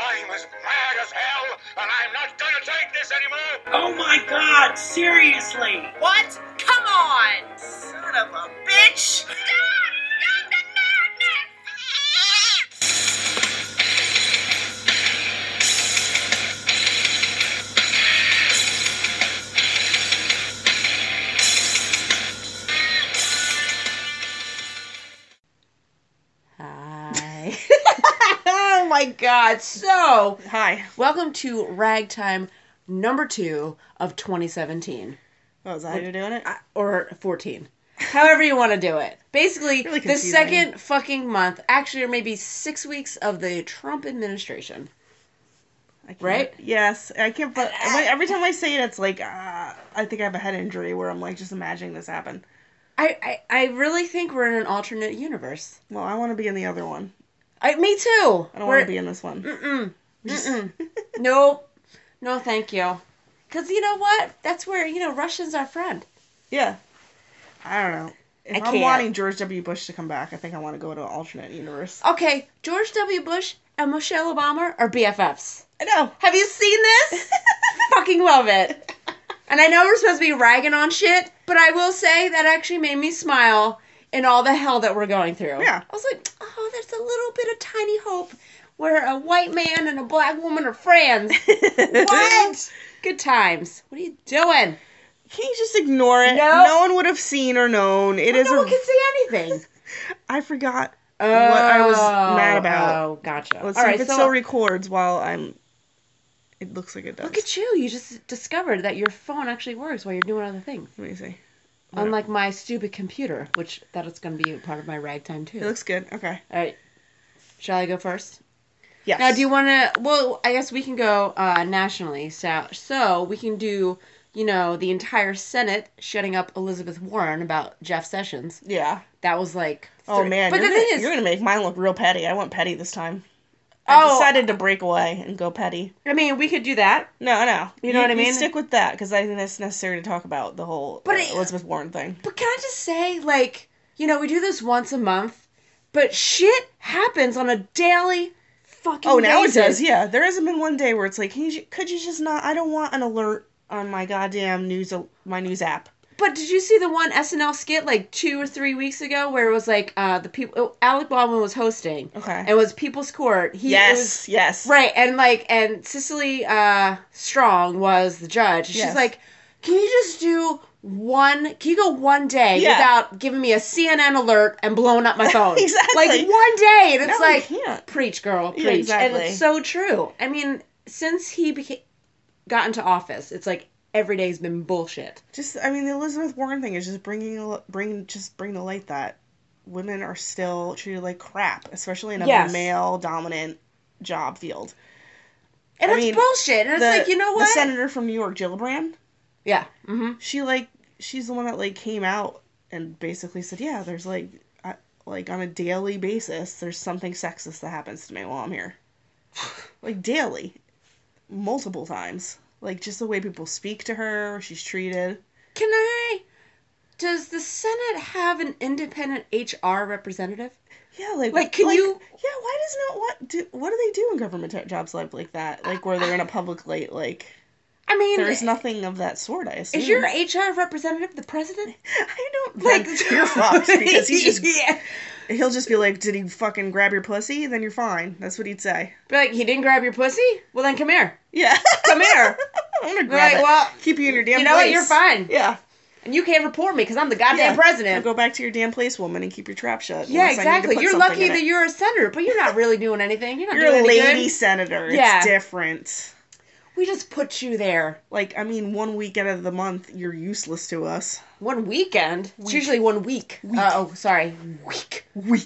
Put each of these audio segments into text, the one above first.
I'm as mad as hell, and I'm not gonna take this anymore! Oh my god, seriously! What? Come on! Son of a bitch! Stop the madness! Hi. Oh my god. So, Hi. welcome to Ragtime number 2 of 2017. Oh, is that how you're doing it? Or 14. However you want to do it. Basically, Really the confusing. second fucking month, actually, or maybe 6 weeks of the Trump administration. I can't- Right? Yes. I can't, but every time I say it, it's like, I think I have a head injury where I'm like just imagining this happen. I really think we're in an alternate universe. Well, I want to be in the other one. Me too. I don't want to be in this one. Mm-mm. Nope. No, thank you. Because you know what? That's where, Russia's our friend. Yeah. I don't know. If I I'm can't. wanting George W. Bush to come back, I think I want to go to an alternate universe. Okay, George W. Bush and Michelle Obama are BFFs. I know. Have you seen this? Fucking love it. And I know we're supposed to be ragging on shit, but I will say that actually made me smile in all the hell that we're going through. Yeah. I was like, oh, there's a little bit of tiny hope where a white man and a black woman are friends. What? Good times. What are you doing? Can't you just ignore it? No. No one would have seen or known. It is No one can say anything. I forgot what I was mad about. Oh, gotcha. Let's All see right, if it so still records while I'm... It looks like it does. look at you. You just discovered that your phone actually works while you're doing other things. Let me see. Unlike my stupid computer, which that is going to be part of my ragtime too. It looks good. Okay. All right. Shall I go first? Yes. Now, do you want to... Well, I guess we can go nationally. So we can do, the entire Senate shutting up Elizabeth Warren about Jeff Sessions. Yeah. That was like... Oh, man. But you're the thing gonna, is... you're going to make mine look real petty. I went petty this time. I decided to break away and go petty. I mean, we could do that. No. You know what I mean? You stick with that, because I think that's necessary to talk about the whole Elizabeth Warren thing. But can I just say, we do this once a month, but shit happens on a daily fucking now basis. it does, yeah. There hasn't been one day where it's like, could you just not... I don't want an alert on my goddamn my news app. But did you see the one SNL skit 2 or 3 weeks ago where it was the people... Alec Baldwin was hosting. Okay. It was People's Court. Yes. Right, and Cicely Strong was the judge. Yes. She's like, can you go one day without giving me a CNN alert and blowing up my phone? Exactly. One day. And it's No, you can't. preach, girl, preach. Yeah, exactly. And it's so true. I mean, since he got into office, it's like every day's been bullshit. The Elizabeth Warren thing is just bring to light that women are still treated like crap, especially in a male-dominant job field. And it's bullshit. And it's you know what? The senator from New York, Gillibrand, yeah. Mm-hmm. she's the one that came out and basically said, yeah, there's on a daily basis, there's something sexist that happens to me while I'm here. Daily. Multiple times. Just the way people speak to her, or she's treated. Does the Senate have an independent HR representative? Yeah, why doesn't it, what do they do in government jobs like that? Where they're in a public I mean, there's nothing of that sort, I assume. Is your HR representative the president? I don't think you're fucked, because he'll just be like, did he fucking grab your pussy? Then you're fine. That's what he'd say. Be like, he didn't grab your pussy? Well, then come here. Yeah. Come here. I want to grab it. Well, keep you in your damn place. You know what? You're fine. Yeah. And you can't report me because I'm the goddamn president. Now go back to your damn place, woman, and keep your trap shut. Yeah, exactly. You're lucky that you're a senator, but you're not really doing anything. You're a doing lady senator. It's different. We just put you there. 1 week out of the month, you're useless to us. 1 weekend? It's usually 1 week. Sorry. Week.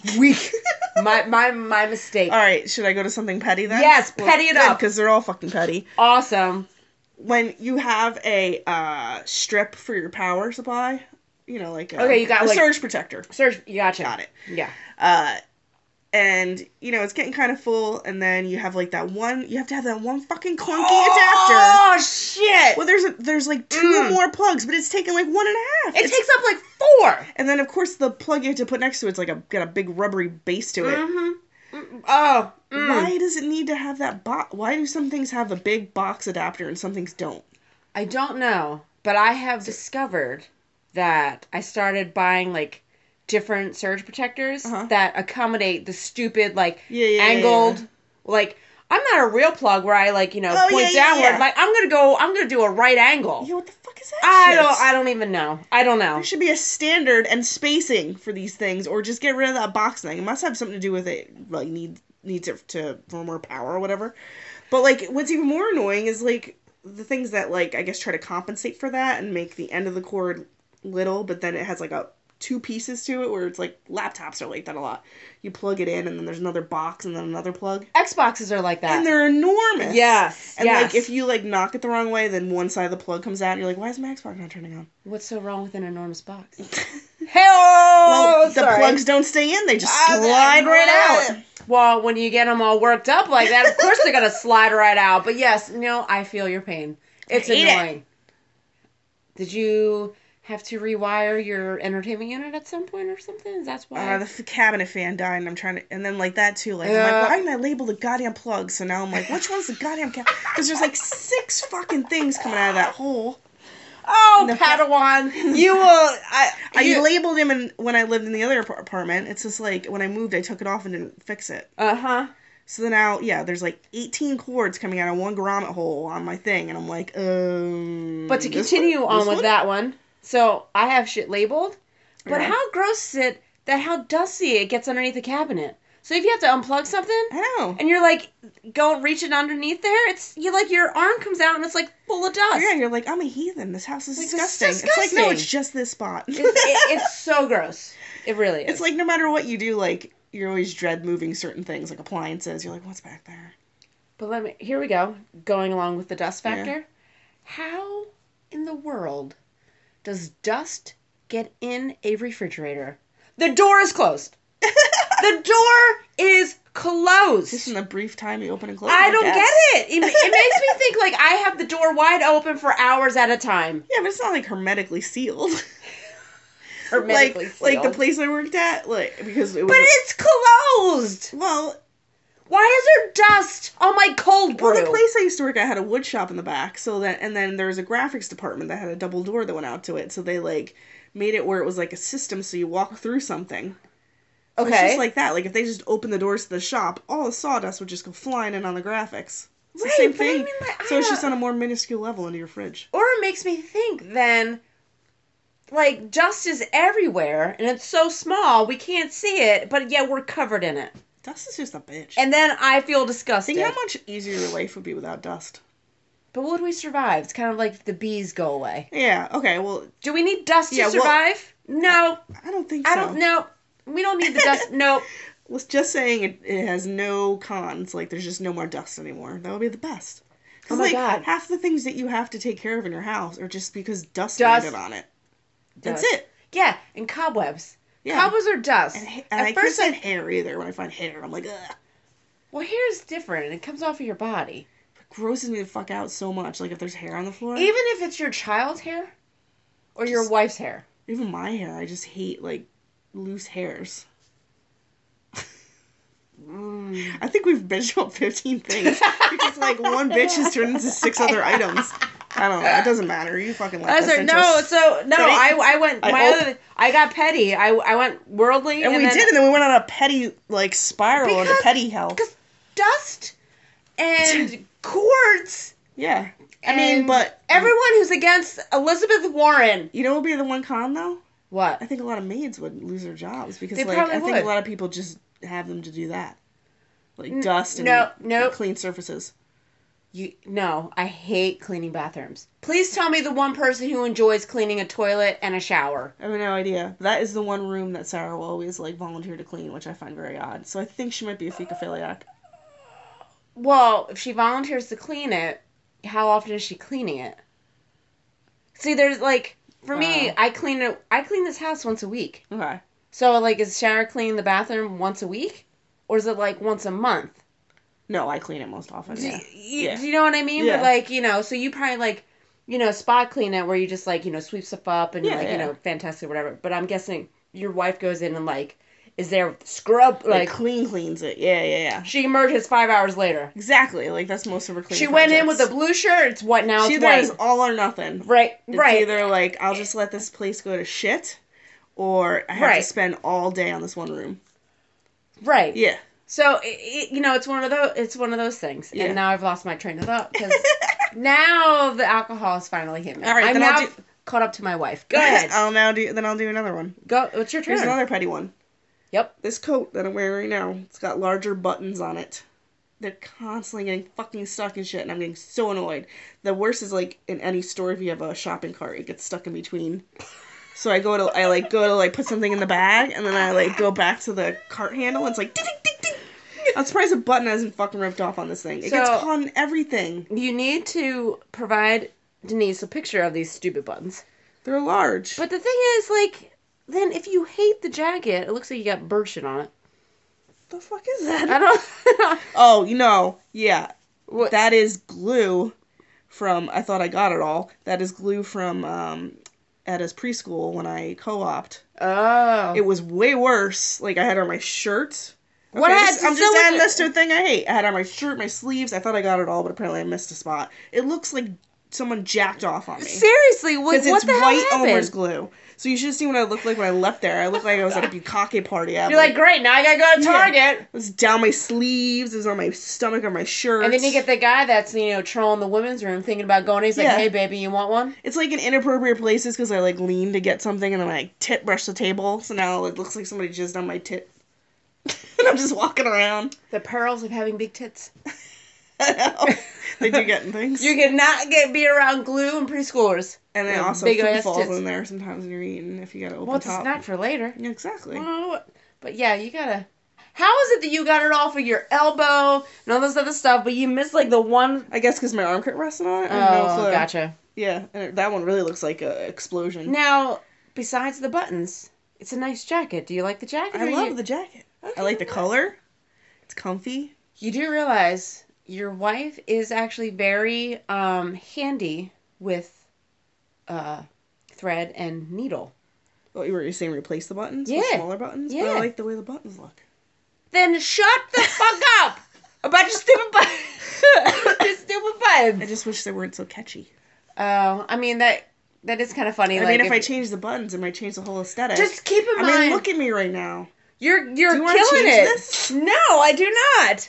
My mistake. All right, should I go to something petty then? Yes, petty it up. Because they're all fucking petty. Awesome. When you have a strip for your power supply, you got a surge protector. You gotcha. Got it. Yeah. And, it's getting kind of full, and then you have, that one... You have to have that one fucking clunky adapter. Oh, shit! Well, there's 2 more plugs, but it's taking, 1.5. It takes up, 4! And then, of course, the plug you have to put next to it's, got a big rubbery base to it. Mm-hmm. Oh. Why why does it need to have that box? Why do some things have a big box adapter and some things don't? I don't know, but I have discovered that I started buying like different surge protectors that accommodate the stupid like angled like I'm not a real plug where I like, point downward. Yeah. Like I'm gonna do a right angle. Yo, what the fuck is that? I don't even know. I don't know. There should be a standard and spacing for these things, or just get rid of that box thing. It must have something to do with it, like needs it for more power or whatever. But like, what's even more annoying is like the things that like I guess try to compensate for that and make the end of the cord little, but then it has like two pieces to it where it's like laptops are like that a lot. You plug it in and then there's another box and then another plug. Xboxes are like that. And they're enormous. Yes. And like if you like knock it the wrong way, then one side of the plug comes out and you're like, why is my Xbox not turning on? What's so wrong with an enormous box? Well, the plugs don't stay in, they just slide right out. Well, when you get them all worked up like that, of course they're going to slide right out. But yes, I feel your pain. It's annoying. Did you have to rewire your entertainment unit at some point or something? That's why. The cabinet fan died, and I'm trying to, and then like that too. Like, I'm like, why didn't I label the goddamn plug? So now I'm like, which one's the goddamn cabinet? Because there's like 6 fucking things coming out of that hole. Oh, Padawan, you will. I labeled him when I lived in the other apartment. It's just like when I moved, I took it off and didn't fix it. So then now, there's like 18 cords coming out of one grommet hole on my thing, and I'm like, But to continue on with that one. So, I have shit labeled, but how gross is it that how dusty it gets underneath the cabinet? So, if you have to unplug something, I know, and you're like, reaching underneath there, your arm comes out and it's like full of dust. Yeah, you're like, I'm a heathen. This house is disgusting. It's like, no, it's just this spot. It's so gross. It really is. It's like no matter what you do, like, you always dread moving certain things, like appliances. You're like, what's back there? But here we go, going along with the dust factor. Yeah. How in the world does dust get in a refrigerator? The door is closed. The door is closed. Just in the brief time you open and close. I don't get it. It makes me think like I have the door wide open for hours at a time. Yeah, but it's not like hermetically sealed. Hermetically sealed. Like the place I worked at, because it was. But it's closed. Well. Why is there dust on my cold brew? Well, the place I used to work at had a wood shop in the back, and then there was a graphics department that had a double door that went out to it, so they, like, made it where it was, like, a system so you walk through something. So okay. It's just like that. Like, if they just opened the doors to the shop, all the sawdust would just go flying in on the graphics. It's the same thing. I mean, so it's just on a more minuscule level into your fridge. Or it makes me think, then, like, dust is everywhere, and it's so small, we can't see it, but yet we're covered in it. Dust is just a bitch. And then I feel disgusted. Think how much easier your life would be without dust. But would we survive? It's kind of like the bees go away. Yeah, okay, well... Do we need dust to survive? No. I don't think so. No. We don't need the dust. Nope. Well, just saying it has no cons. Like, there's just no more dust anymore. That would be the best. Oh my God. Half the things that you have to take care of in your house are just because dust landed on it. That's it. Yeah, and cobwebs. Yeah. Cobwebs are dust. And I can't say hair either. When I find hair, I'm like, ugh. Well, hair is different. It comes off of your body. It grosses me the fuck out so much. Like, if there's hair on the floor. Even if it's your child's hair? Or your wife's hair? Even my hair. I just hate, like, loose hairs. I think we've bitched about 15 things. Because, like, one bitch has turned into 6 other items. I don't know. It doesn't matter. You fucking like us. I went. I got petty. I went worldly, and we did, and then we went on a petty like spiral into petty hell. Because dust and cords. Yeah, I mean, but everyone who's against Elizabeth Warren. You know what would be the one con though? What? I think a lot of maids would lose their jobs because I think a lot of people just have them to do that, like dust and clean surfaces. No, I hate cleaning bathrooms. Please tell me the one person who enjoys cleaning a toilet and a shower. I have no idea. That is the one room that Sarah will always like volunteer to clean, which I find very odd. So I think she might be a fecophiliac. Well, if she volunteers to clean it, how often is she cleaning it? See, there's like for me, I clean this house once a week. Okay. So like, is Sarah cleaning the bathroom once a week, or is it like once a month? No, I clean it most often, Do you know what I mean? Yeah. But, like, so you probably, like, spot clean it where you just, like, sweep stuff up and, fantastic, whatever. But I'm guessing your wife goes in and, like, is there with the scrub. Like cleans it. Yeah. She emerges 5 hours later. Exactly. Like, that's most of her cleaning She went in projects. with a blue shirt. It's what now? She It's white. does all or nothing. Right. It's Right. either like, I'll just let this place go to shit, or I have to Right. spend all day on this one room. Right. Yeah. So it's one of those. It's one of those things. Yeah. And now I've lost my train of thought because now the alcohol has finally hit me. All right, I'm then now I'll do- caught up to my wife. Go ahead. I'll do another one. Go. What's your turn? Here's another petty one. Yep. This coat that I'm wearing right now, it's got larger buttons on it. They're constantly getting fucking stuck in shit, and I'm getting so annoyed. The worst is, like, in any store, if you have a shopping cart, it gets stuck in between. So I go to put something in the bag, and then I, like, go back to the cart handle, and it's like, ding, ding, ding. I'm surprised a button hasn't fucking ripped off on this thing. It gets caught in everything. You need to provide Denise a picture of these stupid buttons. They're large. But the thing is, like, then if you hate the jacket, it looks like you got bird shit on it. What the fuck is that? I don't. Oh, yeah. What? That is glue from, I thought I got it all. That is glue from Edda's preschool when I co-opted. Oh. It was way worse. Like, I had it on my shirt. What Okay, had- I'm so just what- adding this to a thing I hate. I had it on my shirt, my sleeves. I thought I got it all, but apparently I missed a spot. It looks like someone jacked off on me. Seriously, what Because the it's hell white happened? Elmer's glue. So you should have seen what I looked like when I left there. I looked like I was at a bukkake party. You're like, great, now I gotta go to Target. It was down my sleeves. It was on my stomach, on my shirt. And then you get the guy that's, trolling the women's room thinking about going. He's like, Yeah. hey, baby, you want one? It's like in inappropriate places because I like lean to get something and then I tit brush the table. So now it looks like somebody jizzed on my tit. And I'm just walking around. The perils of having big tits. I know. They do get in things. You cannot be around glue and preschoolers. And then With also big food ass falls tits. in there sometimes when you're eating if you got an open Well, it's a top. snack for later. Yeah, exactly. Well, but yeah, you gotta... How is it that you got it all for your elbow and all this other stuff, but you missed, like, the one... I guess because my arm kept resting on it. I have no clue. Gotcha. Yeah, and that one really looks like an explosion. Now, besides the buttons, it's a nice jacket. Do you like the jacket? I love the jacket. I like the color. It's comfy. You do realize your wife is actually very handy with thread and needle. What, you were saying replace the buttons? Yeah. With smaller buttons? Yeah. But I like the way the buttons look. Then shut the fuck up about your stupid buttons. Your stupid buttons. I just wish they weren't so catchy. Oh, I mean, that is kind of funny. I like, mean, if I change the buttons, it might change the whole aesthetic. just keep in I mind. mean, look at me right now. You're Do you wanna killing change it. this? No, I do not.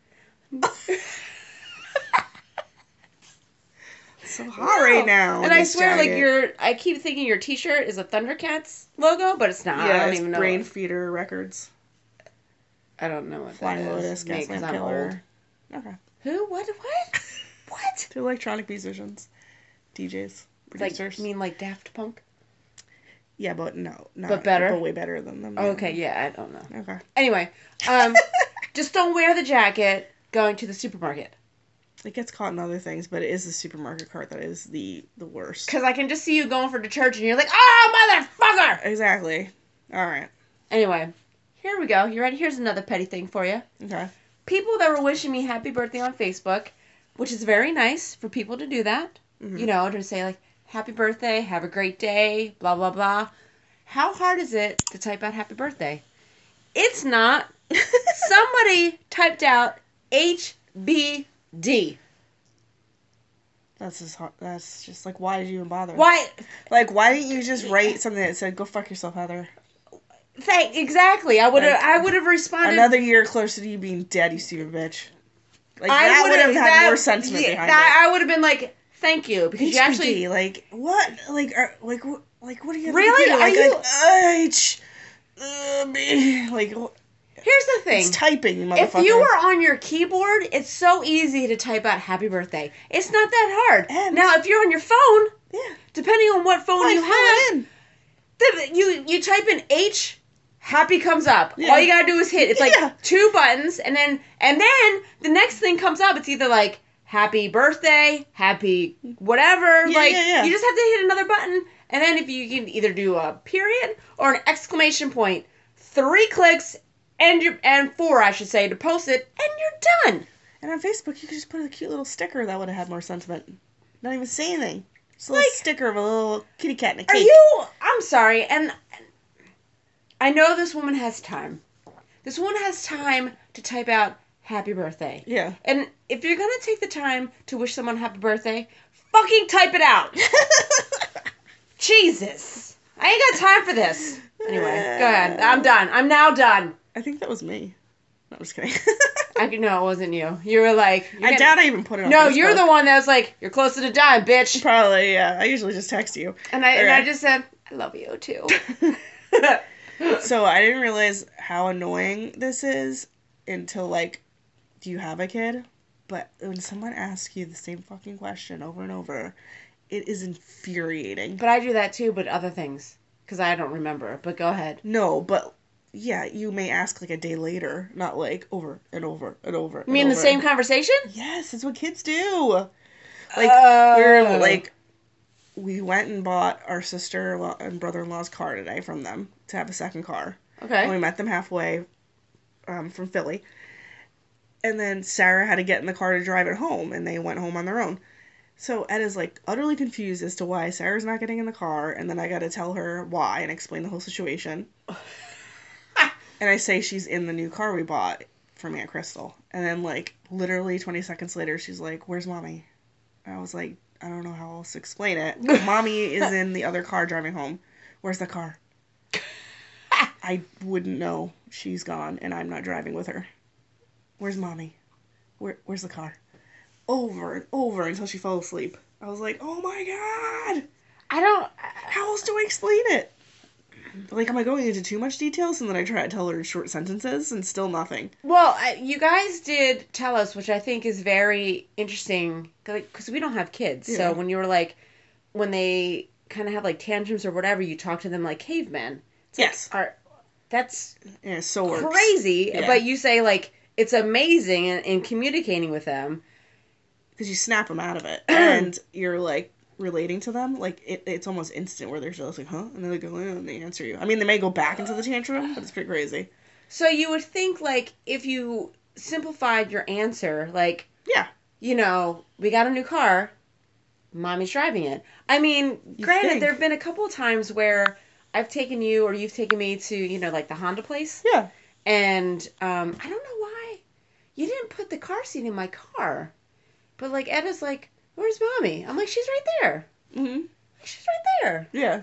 It's so hot right now. And in I this swear, jacket. I keep thinking your T-shirt is a Thundercats logo, but it's not. I Yeah, don't it's even know. Brain Feeder Records. I don't know what Flying that is. Lotus, Maybe 'cause Gaslamp I'm old. Killer. Okay. Who? What? What? They're electronic musicians. DJs. Like, Producers. you mean like Daft Punk? Yeah, but no. Not, But better? But way better than them. Oh, okay, yeah, I don't know. Okay. Anyway, just don't wear the jacket going to the supermarket. It gets caught in other things, but it is the supermarket cart that is the worst. Because I can just see you going for the church and you're like, oh, motherfucker! Exactly. Alright. Anyway, here we go. You ready? Here's another petty thing for you. Okay. People that were wishing me happy birthday on Facebook, which is very nice for people to do that. Mhm. You know, to say like, happy birthday, have a great day, blah, blah, blah. How hard is it to type out happy birthday? It's not. Somebody typed out HBD. That's just like, why did you even bother? Why? Like, why didn't you just write something that said, go fuck yourself, Heather? Exactly. I would have responded. Another year closer to you being dead, you stupid bitch. Like, I that would have would've- had that- more sentiment yeah, behind it. I would have been like, thank you, because you actually. HBD, like, what? Like, what are you Really? do? Are Like, you- B. Like, Here's the thing. it's typing, you motherfucker. If you were on your keyboard, it's so easy to type out happy birthday. It's not that hard. And- Now, if you're on your phone, Yeah. depending on what phone you have, in. you type in H, happy comes up. Yeah. All you gotta do is hit. It's like Yeah. 2 buttons, and then the next thing comes up. It's either like happy birthday, happy whatever. Yeah, like yeah. you just have to hit another button, and then if you can either do a period or an exclamation point, 3 clicks and 4, I should say, to post it, and you're done. And on Facebook, you could just put a cute little sticker that would have had more sentiment. Not even say anything. Just a little sticker of a little kitty cat in a Are cake. you? I'm sorry, and I know this woman has time. This woman has time to type out happy birthday. Yeah. And if you're going to take the time to wish someone happy birthday, fucking type it out. Jesus. I ain't got time for this. Anyway, go ahead. I'm done. I'm now done. I think that was me. No, I'm just kidding. No, it wasn't you. You were like... I doubt I even put it on No, Facebook. you're the one that was like, you're closer to dying, bitch. Probably, yeah. I usually just text you. And I just said, I love you too. So I didn't realize how annoying this is until, like, do you have a kid? But when someone asks you the same fucking question over and over, it is infuriating. But I do that too, but other things. Because I don't remember. But go ahead. No, but... Yeah, you may ask like a day later, not like over and over and over. You mean the same conversation? Yes, that's what kids do. Like, we went and bought our sister and brother-in-law's car today from them to have a second car. Okay. And we met them halfway from Philly. And then Sarah had to get in the car to drive it home, and they went home on their own. So Ed is like utterly confused as to why Sarah's not getting in the car, and then I got to tell her why and explain the whole situation. And I say she's in the new car we bought from Aunt Crystal. And then, like, literally 20 seconds later, she's like, where's Mommy? And I was like, I don't know how else to explain it. Mommy is in the other car driving home. Where's the car? I wouldn't know. She's gone, and I'm not driving with her. Where's Mommy? Where's the car? Over and over until she fell asleep. I was like, oh my God! How else do I explain it? Like, am I going into too much details? And then I try to tell her in short sentences, and still nothing. Well, you guys did tell us, which I think is very interesting, because we don't have kids. Yeah. So when you were like, when they kind of have like tantrums or whatever, you talk to them like cavemen. Yes. That's so crazy. Yeah. But you say like it's amazing in communicating with them. Because you snap them out of it, and you're like relating to them. Like it's almost instant where they're just like, huh? And then they go in and they answer you. I mean, they may go back into the tantrum, but it's pretty crazy. So you would think like if you simplified your answer, like, yeah, you know, we got a new car, Mommy's driving it. I mean, granted, there have been a couple of times where I've taken you or you've taken me to, you know, like the Honda place. Yeah. And I don't know why you didn't put the car seat in my car. But like Ed is like, where's Mommy? I'm like, she's right there. Mm-hmm. She's right there. Yeah.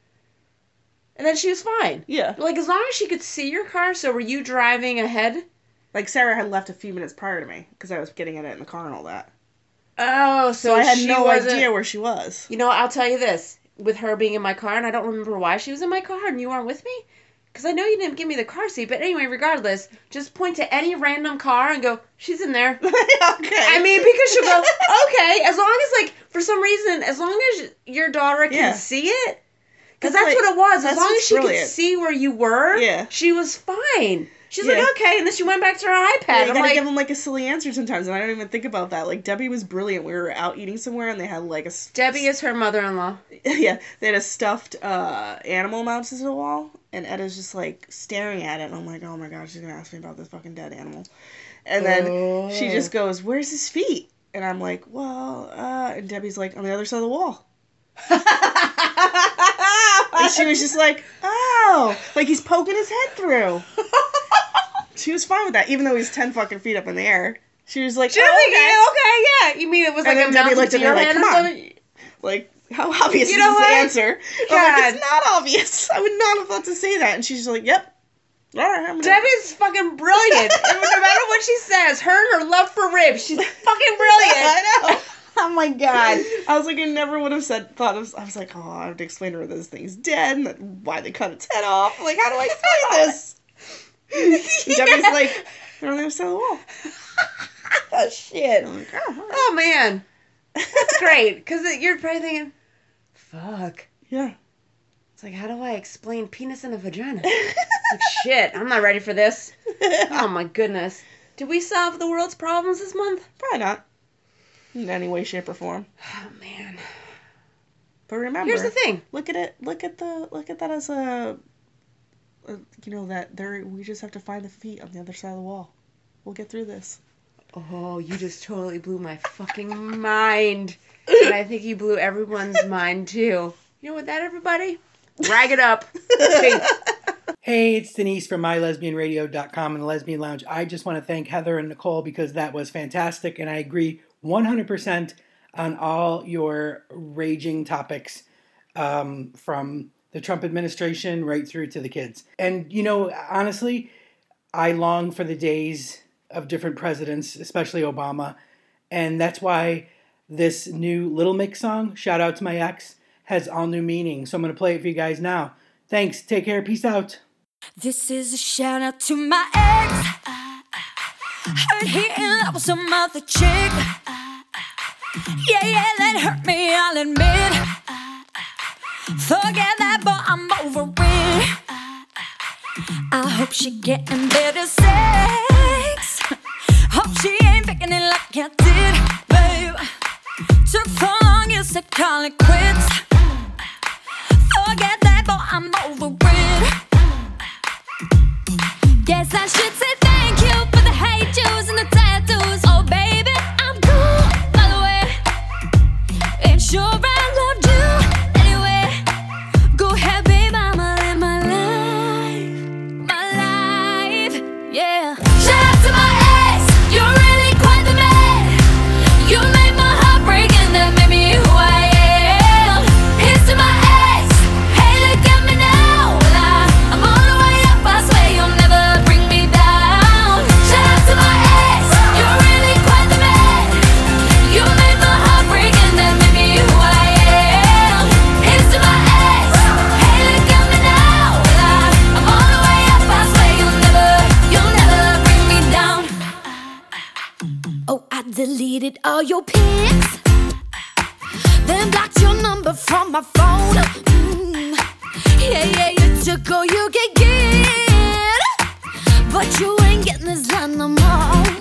And then she was fine. Yeah. Like, as long as she could see your car, so were you driving ahead? Like, Sarah had left a few minutes prior to me, because I was getting in it in the car and all that. Oh, so I had no idea where she was. You know, I'll tell you this. With her being in my car, and I don't remember why she was in my car, and you weren't with me? Because I know you didn't give me the car seat, but anyway, regardless, just point to any random car and go, she's in there. Okay. I mean, because she'll go, okay, as long as, like, for some reason, as long as your daughter can see it, because that's like, what it was. As long as she could see where you were, she was fine. She's like, okay, and then she went back to her iPad. Yeah, you gotta give them, like, a silly answer sometimes, and I don't even think about that. Like, Debbie was brilliant. We were out eating somewhere, and they had, like, a... Debbie is her mother-in-law. Yeah, they had a stuffed animal mounted to the wall, and Edda's just, like, staring at it, and I'm like, oh my god, she's gonna ask me about this fucking dead animal. And then she just goes, where's his feet? And I'm like, well, and Debbie's like, on the other side of the wall. And she was just like, oh, like he's poking his head through. She was fine with that, even though he's 10 fucking feet up in the air. She was like, oh, okay, yeah. You mean it was like a Debbie looked at her like, come on. Like, how obvious is this answer? I'm like, it's not obvious. I would not have thought to say that. And she's like, yep. All right, Debbie's fucking brilliant. No matter what she says, her and her love for ribs, she's fucking brilliant. I know. Oh my god. I was like, I never would have I was like, oh, I have to explain to her this thing's dead and why they cut its head off. Like, how do I explain this? Debbie's like, they're on the other side of the wall. Oh, shit. I'm like, oh, oh, man. That's great. Because you're probably thinking, fuck. Yeah. It's like, how do I explain penis and a vagina? Like, shit, I'm not ready for this. Oh, my goodness. Did we solve the world's problems this month? Probably not. In any way, shape, or form. Oh, man. But remember, here's the thing. Look at it. Look at that as you know, that we just have to find the feet on the other side of the wall. We'll get through this. Oh, you just totally blew my fucking mind. And I think you blew everyone's mind, too. You know what that, everybody? Rag it up. Peace. Hey, it's Denise from MyLesbianRadio.com and the Lesbian Lounge. I just want to thank Heather and Nicole because that was fantastic, and I agree 100% on all your raging topics from the Trump administration right through to the kids. And, you know, honestly, I long for the days of different presidents, especially Obama, and that's why this new Little Mix song, Shout Out to My Ex, has all new meaning. So I'm going to play it for you guys now. Thanks. Take care. Peace out. This is a shout out to my ex. Heard he in love with some other chick. Yeah, that hurt me, I'll admit. Forget that, but I'm over it. I hope she getting better sex. Hope she ain't picking it like I did, babe. Took so long, you said call it quits. Forget that, but I'm over it. Guess I should say thank you for the hate juice and the tattoos. Oh baby, I'm cool, by the way. Ain't sure I loved you anyway. Go ahead, babe, I'ma live my life, yeah. Shout out to my ex, you're really quite the man. You made my heart break and that made me who I am. Here's to my ex, hey look at me now. Well, I'm on the way up, I swear you'll never bring me down. Shout out to my ex, you're really quite the man. You made my heart break and that made me who I am. Here's to my ex, hey look at me now. Well, I'm on the way up, I swear you'll never bring me down. Oh, I deleted all your pics, then blocked your number from my phone. Yeah, you took all you could get, but you ain't getting this done no more.